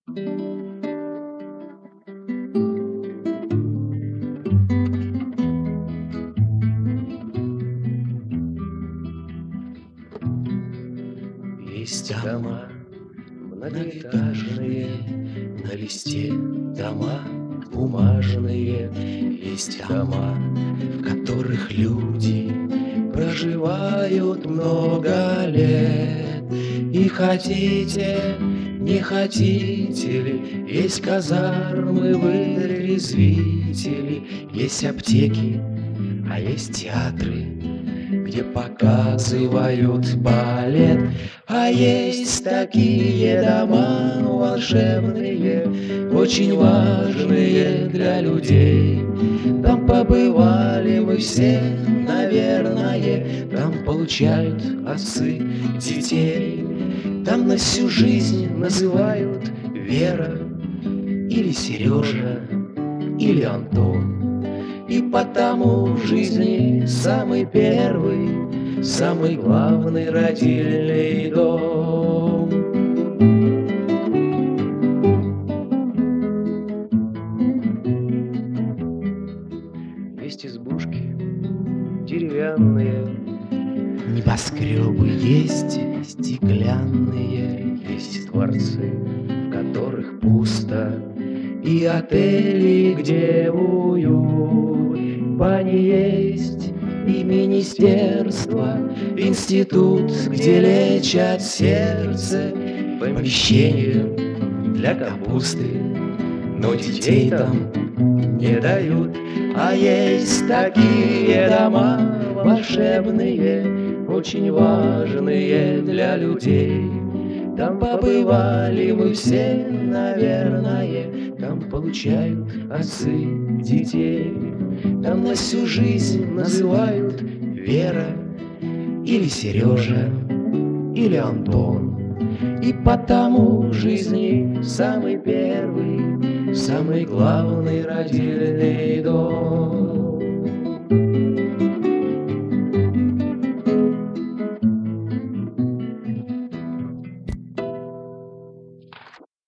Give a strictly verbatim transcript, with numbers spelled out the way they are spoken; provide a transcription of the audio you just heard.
Есть дома многоэтажные, на листе дома бумажные. Есть дома, в которых люди проживают много лет. И хотите, не хотите ли, есть казармы, вытрезвители, есть аптеки, а есть театры, где показывают балет. А есть такие дома волшебные, очень важные для людей. Там побывали мы все, наверное, там получают отцы детей. Там на всю жизнь называют Вера или Сережа или Антон. И потому в жизни самый первый, самый главный родильный дом. Есть избушки деревянные, небоскребы есть стеклянные, есть дворцы, в которых пусто, и отели, где уют. Бани есть и министерство, институт, где лечат сердце, помещение для капусты, но детей там не дают. А есть такие дома волшебные, очень важные для людей. Там побывали мы все, наверное, там получают отцы детей. Там на всю жизнь называют Вера или Сережа или Антон. И потому в жизни самый первый, самый главный родильный дом.